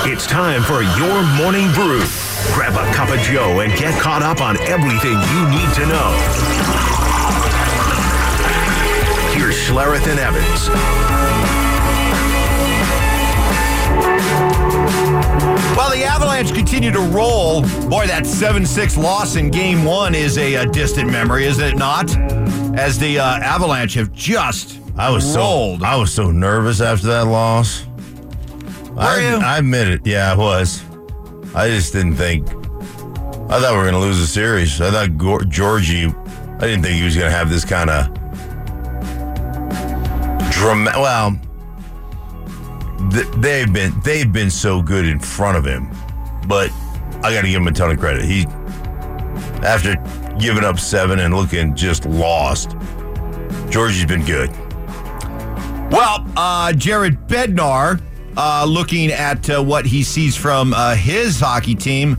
It's time for your morning brew. Grab a cup of Joe and get caught up on everything you need to know. Here's Schlereth and Evans. Well, the Avalanche continue to roll. Boy, that 7-6 loss in Game 1 is a distant memory, is it not? As the Avalanche have just rolled. I was so nervous after that loss. Were you? I admit it. Yeah, I was. I just didn't think. I thought we were going to lose the series. I thought Georgie. I didn't think he was going to have this kind of dramatic. Well, they've been so good in front of him, but I got to give him a ton of credit. He, after giving up 7 and looking just lost, Georgie's been good. Well, Jared Bednar, looking at what he sees from his hockey team,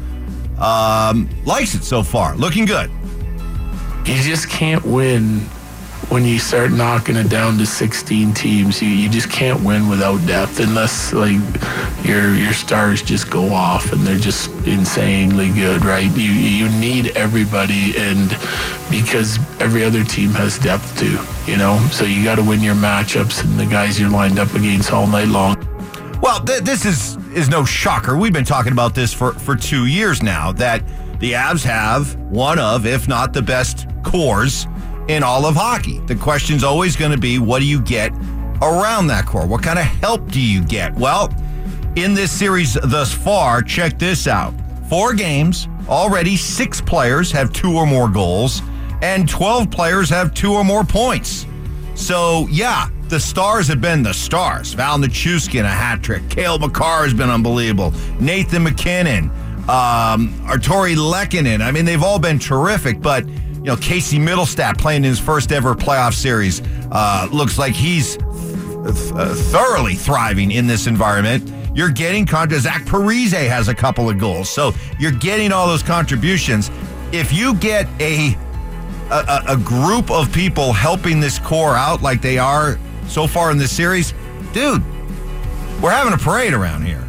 likes it so far. Looking good. You just can't win when you start knocking it down to 16 teams. You just can't win without depth unless like your stars just go off and they're just insanely good, right? You need everybody, and because every other team has depth too, you know? So you got to win your matchups and the guys you're lined up against all night long. Well, this is no shocker. We've been talking about this for 2 years now, that the Avs have one of, if not the best cores in all of hockey. The question's always going to be, what do you get around that core? What kind of help do you get? Well, in this series thus far, check this out. 4 games, already 6 players have 2 or more goals, and 12 players have 2 or more points. So, yeah, the stars have been the stars. Val Nichushkin, a hat trick. Cale Makar has been unbelievable. Nathan MacKinnon, Arturi Lehkonen. I mean, they've all been terrific, but you know, Casey Middlestat playing in his first ever playoff series. Looks like he's thoroughly thriving in this environment. You're getting Zach Parise has a couple of goals. So you're getting all those contributions. If you get a group of people helping this core out like they are so far in this series, dude, we're having a parade around here.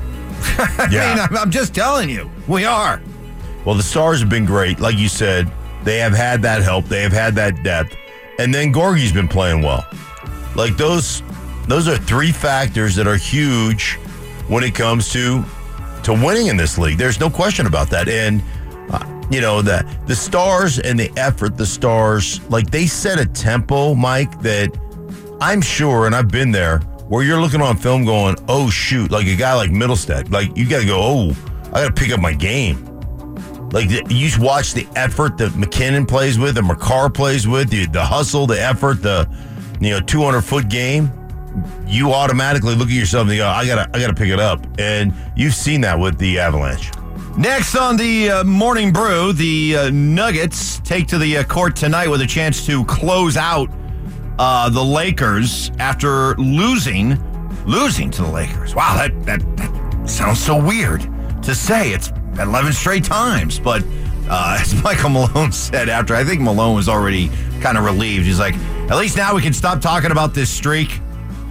Yeah. I mean, I'm just telling you, we are. Well, the Stars have been great. Like you said, they have had that help. They have had that depth. And then Gorgie's been playing well. Like those are 3 factors that are huge when it comes to winning in this league. There's no question about that. And, you know, the Stars and the effort, the Stars, like they set a tempo, Mike, that I'm sure, and I've been there, where you're looking on film going, oh, shoot, like a guy like Middlestat. Like you got to go, oh, I got to pick up my game. Like, you watch the effort that MacKinnon plays with, and Makar plays with, the hustle, the effort, the 200-foot game. You automatically look at yourself and you go, I gotta pick it up. And you've seen that with the Avalanche. Next on the Morning Brew, the Nuggets take to the court tonight with a chance to close out the Lakers after losing to the Lakers. Wow, that sounds so weird to say. It's 11 straight times. But as Michael Malone said after, I think Malone was already kind of relieved. He's like, at least now we can stop talking about this streak.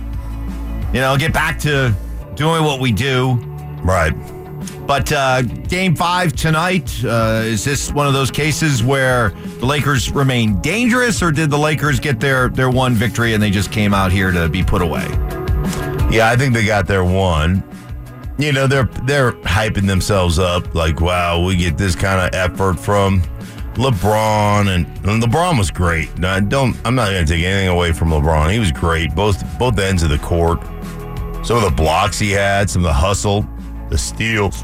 You know, get back to doing what we do. Right. But Game 5 tonight, is this one of those cases where the Lakers remain dangerous, or did the Lakers get their one victory and they just came out here to be put away? Yeah, I think they got their one. You know, they're hyping themselves up like, wow, we get this kind of effort from LeBron, and LeBron was great. I'm not going to take anything away from LeBron. He was great, both ends of the court. Some of the blocks he had, some of the hustle, the steals.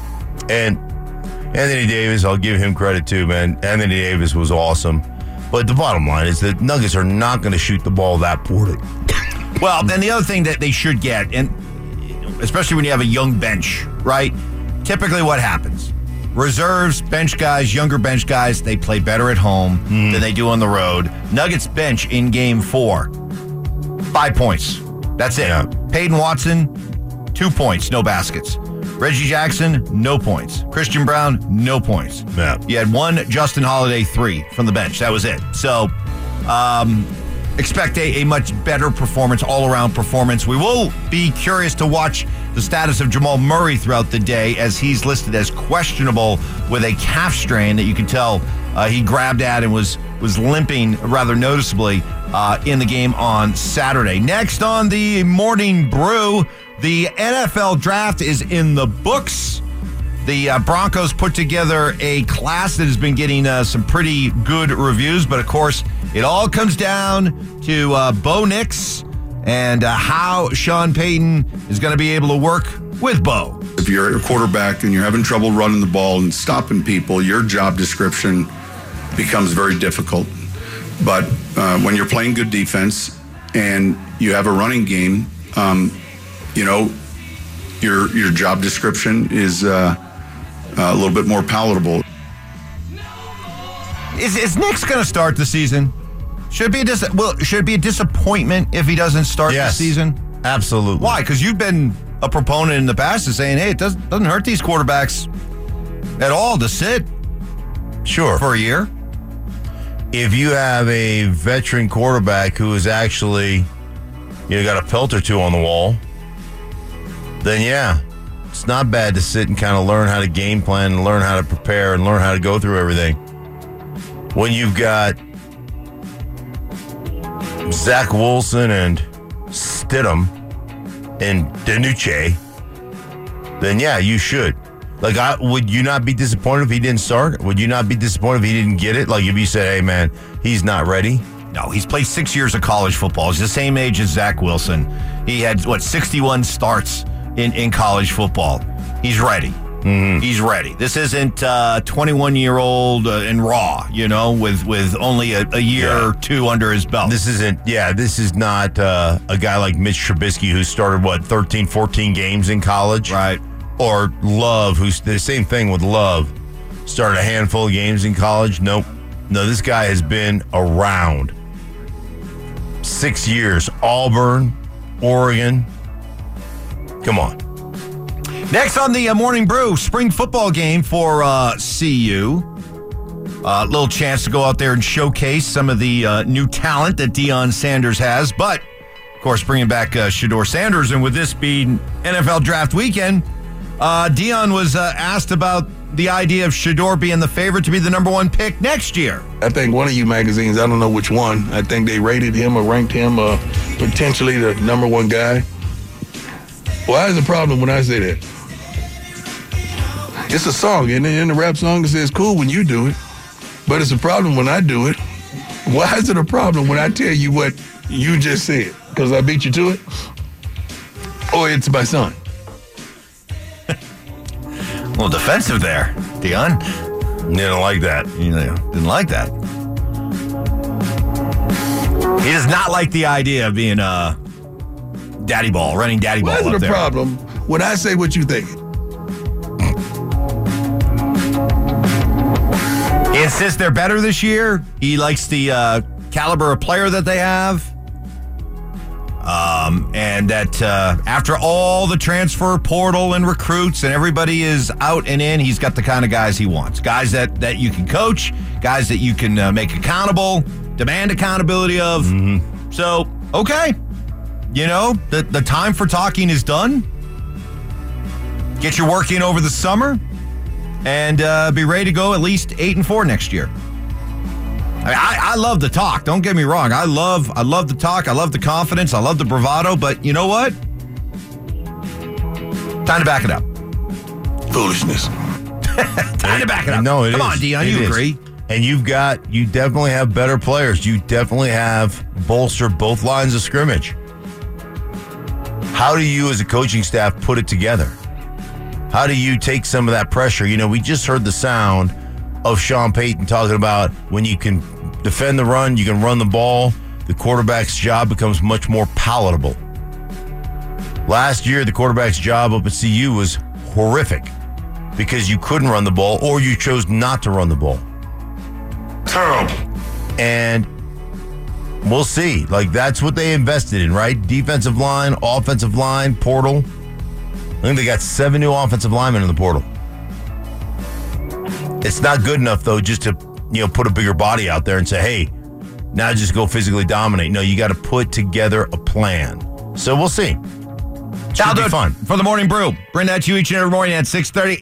And Anthony Davis, I'll give him credit too, man. Anthony Davis was awesome. But the bottom line is that Nuggets are not going to shoot the ball that poorly. Well, then the other thing that they should get, and especially when you have a young bench, right? Typically what happens? Reserves, bench guys, younger bench guys, they play better at home than they do on the road. Nuggets bench in Game 4, 5 points. That's it. Yeah. Peyton Watson, 2 points, no baskets. Reggie Jackson, no points. Christian Brown, no points. Yeah. You had 1 Justin Holiday 3 from the bench. That was it. So, expect a much better performance, all-around performance. We will be curious to watch the status of Jamal Murray throughout the day, as he's listed as questionable with a calf strain that you can tell he grabbed at and was limping rather noticeably in the game on Saturday. Next on the Morning Brew, the NFL draft is in the books. The Broncos put together a class that has been getting some pretty good reviews, but of course, it all comes down to Bo Nix and how Sean Payton is going to be able to work with Bo. If you're a quarterback and you're having trouble running the ball and stopping people, your job description becomes very difficult. But when you're playing good defense and you have a running game, your job description is a little bit more palatable. Is Nix going to start the season? Should it be a disappointment if he doesn't start the season? Absolutely. Why? Because you've been a proponent in the past of saying, hey, it doesn't hurt these quarterbacks at all to sit for a year. If you have a veteran quarterback who is actually, got a pelt or two on the wall, then yeah, it's not bad to sit and kind of learn how to game plan and learn how to prepare and learn how to go through everything. When you've got Zach Wilson and Stidham and DiNucci, then yeah, you should. Would you not be disappointed if he didn't start? Would you not be disappointed if he didn't get it? Like if you said, hey man, he's not ready? No, he's played 6 years of college football. He's the same age as Zach Wilson. He had, 61 starts in college football. He's ready. Mm-hmm. He's ready. This isn't 21-year-old and raw, with only a year or two under his belt. This is not a guy like Mitch Trubisky who started, 13, 14 games in college? Right. Or Love, who's the same thing with Love. Started a handful of games in college. Nope. No, this guy has been around 6 years. Auburn, Oregon. Come on. Next on the Morning Brew, spring football game for CU. A little chance to go out there and showcase some of the new talent that Deion Sanders has. But, of course, bringing back Shedeur Sanders. And with this being NFL draft weekend, Deion was asked about the idea of Shedeur being the favorite to be the number one pick next year. I think one of you magazines, I don't know which one, I think they rated him or ranked him potentially the number one guy. Why is the problem when I say that? It's a song, and in the rap song it says cool when you do it, but it's a problem when I do it. Why is it a problem when I tell you what you just said? Because I beat you to it? Or it's my son? A little defensive there, Deion. Didn't like that. Didn't like that. He does not like the idea of being daddy ball, running daddy ball up there. Why is it a problem when I say what you think? He insists they're better this year. He likes the caliber of player that they have. And that after all the transfer portal and recruits and everybody is out and in, he's got the kind of guys he wants. Guys that you can coach, guys that you can make accountable, demand accountability of. Mm-hmm. So, okay. The time for talking is done. Get your work in over the summer and be ready to go at least 8-4 next year. I love the talk. Don't get me wrong. I love the talk. I love the confidence. I love the bravado. But you know what? Time to back it up. Foolishness. Time to back it up. No, Come on, Deion. You agree? And you definitely have better players. You definitely have bolstered both lines of scrimmage. How do you as a coaching staff put it together? How do you take some of that pressure? We just heard the sound of Sean Payton talking about when you can defend the run, you can run the ball, the quarterback's job becomes much more palatable. Last year, the quarterback's job up at CU was horrific because you couldn't run the ball or you chose not to run the ball. Terrible. And we'll see. That's what they invested in, right? Defensive line, offensive line, portal. I think they got 7 new offensive linemen in the portal. It's not good enough, though, just to put a bigger body out there and say, hey, now just go physically dominate. No, you got to put together a plan. So we'll see. Should That'll be do it fun. for the Morning Brew. Bring that to you each and every morning at 6:30.